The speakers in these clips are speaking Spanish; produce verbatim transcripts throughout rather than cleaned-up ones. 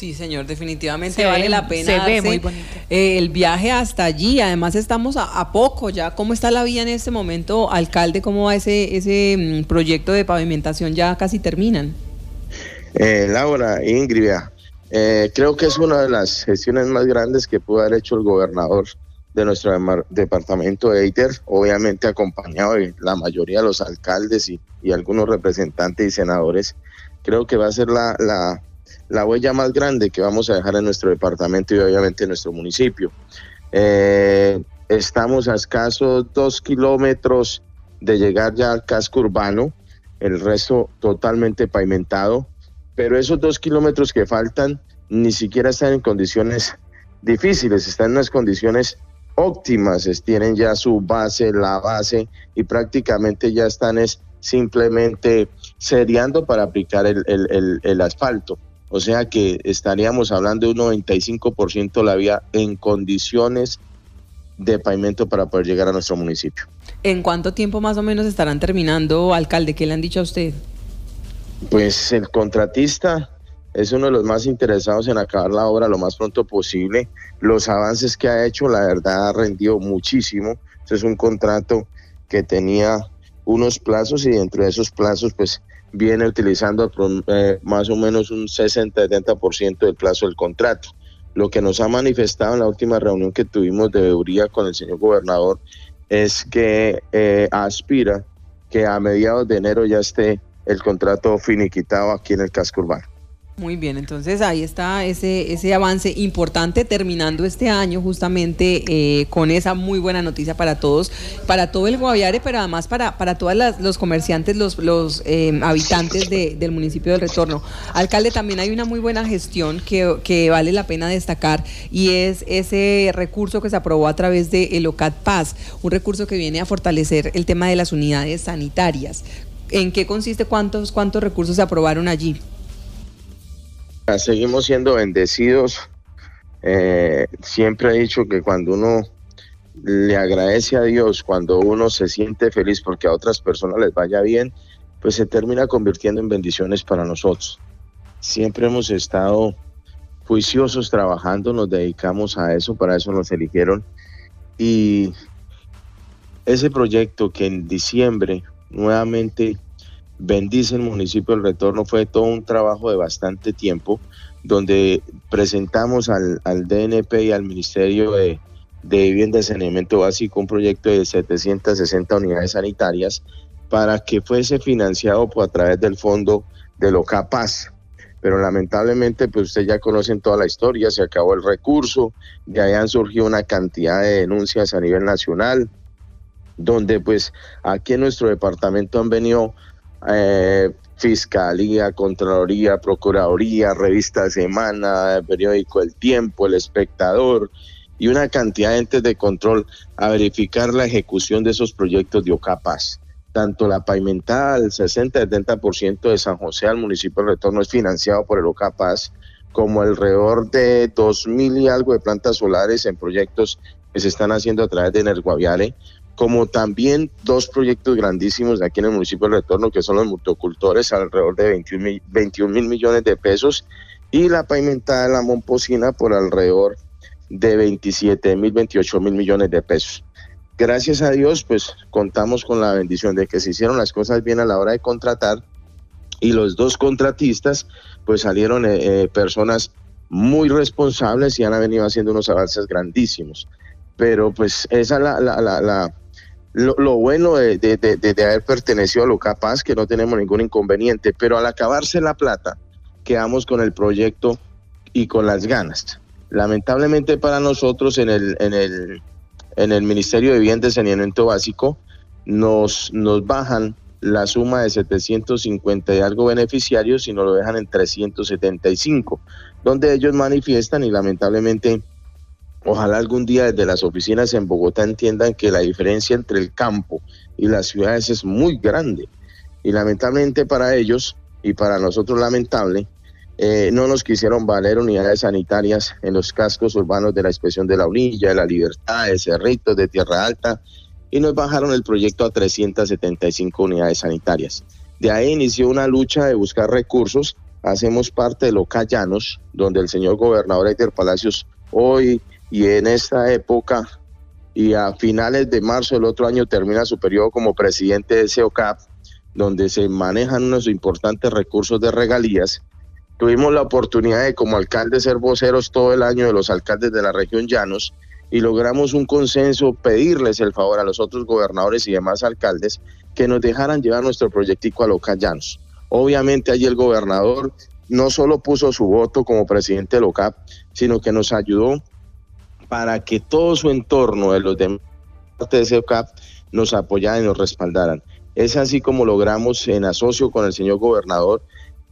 Sí, señor, definitivamente se vale ve, la pena se darse, ve muy bonito. Eh, el viaje hasta allí. Además estamos a, a poco ya. ¿Cómo está la vía en este momento, alcalde? ¿Cómo va ese, ese mm, proyecto de pavimentación? Ya casi terminan. Eh, Laura, Ingrid, eh, creo que es una de las gestiones más grandes que pudo haber hecho el gobernador de nuestro departamento de Eider, obviamente acompañado de la mayoría de los alcaldes y, y algunos representantes y senadores. Creo que va a ser la, la, la huella más grande que vamos a dejar en nuestro departamento y obviamente en nuestro municipio. Eh, estamos a escasos dos kilómetros de llegar ya al casco urbano, el resto totalmente pavimentado, pero esos dos kilómetros que faltan ni siquiera están en condiciones difíciles, están en unas condiciones óptimas, tienen ya su base, la base, y prácticamente ya están es simplemente seriando para aplicar el, el, el, el asfalto. O sea que estaríamos hablando de un noventa y cinco por ciento de la vía en condiciones de pavimento para poder llegar a nuestro municipio. ¿En cuánto tiempo más o menos estarán terminando, alcalde? ¿Qué le han dicho a usted? Pues el contratista es uno de los más interesados en acabar la obra lo más pronto posible. Los avances que ha hecho, la verdad, ha rendido muchísimo. Este es un contrato que tenía unos plazos y dentro de esos plazos pues viene utilizando eh, más o menos un sesenta a setenta por ciento del plazo del contrato. Lo que nos ha manifestado en la última reunión que tuvimos de veeduría con el señor gobernador es que eh, aspira que a mediados de enero ya esté el contrato finiquitado aquí en el casco urbano. Muy bien, entonces ahí está ese, ese avance importante terminando este año justamente eh, con esa muy buena noticia para todos, para todo el Guaviare, pero además para, para todos los comerciantes, los, los eh, habitantes de, del municipio del Retorno. Alcalde, también hay una muy buena gestión que, que vale la pena destacar y es ese recurso que se aprobó a través de el OCAT Paz, un recurso que viene a fortalecer el tema de las unidades sanitarias. ¿En qué consiste? ¿Cuántos, cuántos recursos se aprobaron allí? Seguimos siendo bendecidos. Eh, siempre he dicho que cuando uno le agradece a Dios, cuando uno se siente feliz porque a otras personas les vaya bien, pues se termina convirtiendo en bendiciones para nosotros. Siempre hemos estado juiciosos trabajando, nos dedicamos a eso, para eso nos eligieron. Y ese proyecto que en diciembre nuevamente bendice el municipio del Retorno fue todo un trabajo de bastante tiempo, donde presentamos al, al D N P y al Ministerio de, de Vivienda y Saneamiento Básico un proyecto de setecientas sesenta unidades sanitarias para que fuese financiado por, a través del fondo del OCAT Paz. Pero lamentablemente, pues ustedes ya conocen toda la historia, se acabó el recurso, de ahí han surgido una cantidad de denuncias a nivel nacional, donde pues aquí en nuestro departamento han venido Eh, Fiscalía, Contraloría, Procuraduría, Revista Semana, periódico El Tiempo, El Espectador y una cantidad de entes de control a verificar la ejecución de esos proyectos de OCAT Paz. Tanto la pavimentada del sesenta a setenta por ciento de San José al municipio de Retorno es financiado por el OCAT Paz, como alrededor de dos mil y algo de plantas solares en proyectos que se están haciendo a través de Energuaviare, como también dos proyectos grandísimos de aquí en el municipio del Retorno, que son los motocultores, alrededor de veintiún mil millones de pesos, y la pavimentada de la Momposina por alrededor de veintisiete mil, veintiocho mil millones de pesos. Gracias a Dios, pues contamos con la bendición de que se hicieron las cosas bien a la hora de contratar, y los dos contratistas, pues salieron eh, eh, personas muy responsables y han venido haciendo unos avances grandísimos. Pero pues esa es la... la, la, la Lo, lo bueno de, de, de, de haber pertenecido a OCAT Paz, que no tenemos ningún inconveniente, pero al acabarse la plata, quedamos con el proyecto y con las ganas. Lamentablemente para nosotros en el, en el, en el Ministerio de Vivienda y Saneamiento Básico nos, nos bajan la suma de setecientos cincuenta y algo beneficiarios y nos lo dejan en trescientos setenta y cinco, donde ellos manifiestan y lamentablemente ojalá algún día desde las oficinas en Bogotá entiendan que la diferencia entre el campo y las ciudades es muy grande. Y lamentablemente para ellos, y para nosotros lamentable, eh, no nos quisieron valer unidades sanitarias en los cascos urbanos de la Expresión de la Unilla, de La Libertad, de Cerritos, de Tierra Alta, y nos bajaron el proyecto a trescientas setenta y cinco unidades sanitarias. De ahí inició una lucha de buscar recursos hacemos parte de Local Llanos, donde el señor gobernador Heider Palacios hoy y en esta época y a finales de marzo del otro año termina su periodo como presidente de SEOCAP, donde se manejan unos importantes recursos de regalías. Tuvimos la oportunidad de como alcalde ser voceros todo el año de los alcaldes de la región Llanos y logramos un consenso, pedirles el favor a los otros gobernadores y demás alcaldes que nos dejaran llevar nuestro proyectico a Local Llanos. Obviamente allí el gobernador no solo puso su voto como presidente de LOCAP, sino que nos ayudó para que todo su entorno de los demás parte de SEOCAP nos apoyaran y nos respaldaran. Es así como logramos, en asocio con el señor gobernador,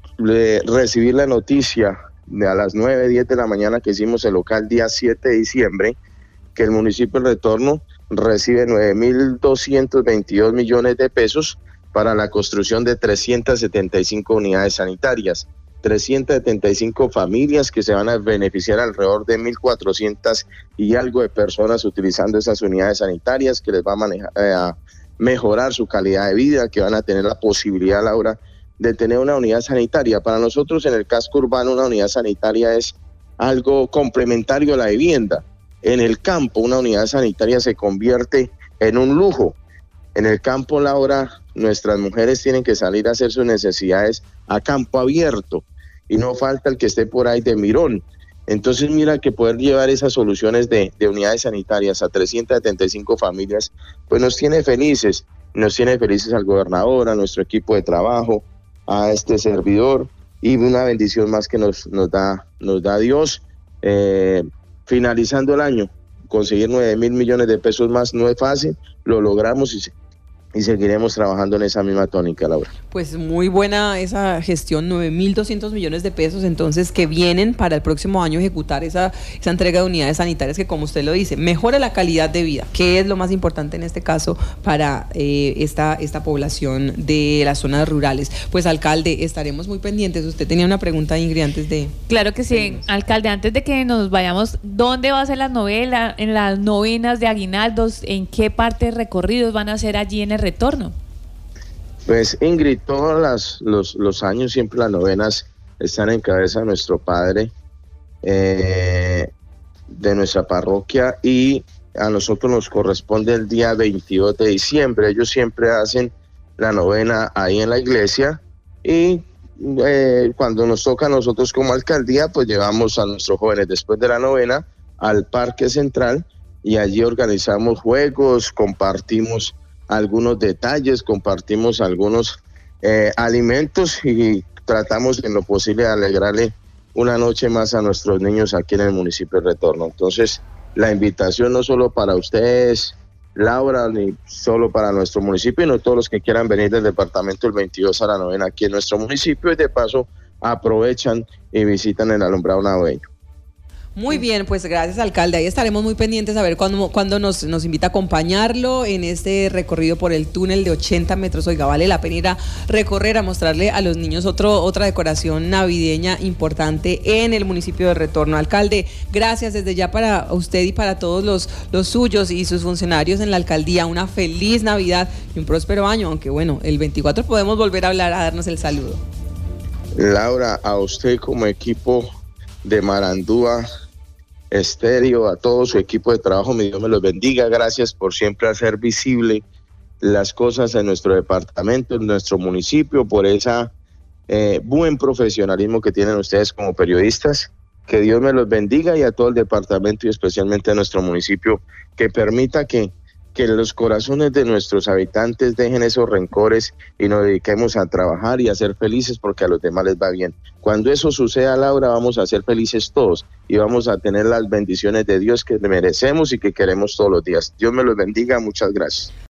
le, recibir la noticia de a las nueve, diez de la mañana que hicimos el local día siete de diciembre, que el municipio de Retorno recibe nueve mil doscientos veintidós millones de pesos para la construcción de trescientas setenta y cinco unidades sanitarias, trescientas setenta y cinco familias que se van a beneficiar alrededor de mil cuatrocientas y algo de personas utilizando esas unidades sanitarias que les va a manejar, eh, a mejorar su calidad de vida, que van a tener la posibilidad, Laura, de tener una unidad sanitaria. Para nosotros en el casco urbano una unidad sanitaria es algo complementario a la vivienda. En el campo una unidad sanitaria se convierte en un lujo. En el campo, Laura, nuestras mujeres tienen que salir a hacer sus necesidades a campo abierto y no falta el que esté por ahí de mirón. Entonces mira que poder llevar esas soluciones de, de unidades sanitarias a trescientas setenta y cinco familias, pues nos tiene felices, nos tiene felices al gobernador, a nuestro equipo de trabajo, a este servidor y una bendición más que nos, nos, da, nos da Dios. Eh, finalizando el año, conseguir nueve mil millones de pesos más no es fácil, lo logramos y y seguiremos trabajando en esa misma tónica, Laura. Pues muy buena esa gestión, nueve mil doscientos millones de pesos, entonces, que vienen para el próximo año ejecutar esa, esa entrega de unidades sanitarias que, como usted lo dice, mejora la calidad de vida, que es lo más importante en este caso para eh, esta, esta población de las zonas rurales. Pues, alcalde, estaremos muy pendientes. Usted tenía una pregunta, Ingrid, antes de... Claro que sí, alcalde, antes de que nos vayamos, ¿dónde va a ser la novela, en las novenas de aguinaldos? ¿En qué parte recorridos van a hacer allí en el Retorno? Pues, Ingrid, todos las, los, los años siempre las novenas están en cabeza de nuestro padre eh, de nuestra parroquia, y a nosotros nos corresponde el día veintidós de diciembre. Ellos siempre hacen la novena ahí en la iglesia y eh, cuando nos toca a nosotros como alcaldía, pues llevamos a nuestros jóvenes después de la novena al Parque Central y allí organizamos juegos, compartimos algunos detalles, compartimos algunos eh, alimentos y tratamos en lo posible de alegrarle una noche más a nuestros niños aquí en el municipio de Retorno. Entonces, la invitación no solo para ustedes, Laura, ni solo para nuestro municipio, sino todos los que quieran venir del departamento el veintidós a la novena aquí en nuestro municipio, y de paso aprovechan y visitan el alumbrado navideño. Muy bien, pues gracias, alcalde. Ahí estaremos muy pendientes a ver cuándo, cuándo nos, nos invita a acompañarlo en este recorrido por el túnel de ochenta metros. Oiga, vale la pena ir a recorrer, a mostrarle a los niños otro, otra decoración navideña importante en el municipio de Retorno. Alcalde, gracias desde ya para usted y para todos los, los suyos y sus funcionarios en la alcaldía. Una feliz Navidad y un próspero año, aunque bueno, el veinticuatro podemos volver a hablar, a darnos el saludo. Laura, a usted como equipo de Marandúa Estéreo, a todo su equipo de trabajo, mi Dios me los bendiga. Gracias por siempre hacer visible las cosas en nuestro departamento, en nuestro municipio, por ese eh, buen profesionalismo que tienen ustedes como periodistas. Que Dios me los bendiga, y a todo el departamento y especialmente a nuestro municipio, que permita que que los corazones de nuestros habitantes dejen esos rencores y nos dediquemos a trabajar y a ser felices, porque a los demás les va bien. Cuando eso suceda, Laura, vamos a ser felices todos y vamos a tener las bendiciones de Dios que merecemos y que queremos todos los días. Dios me los bendiga, muchas gracias.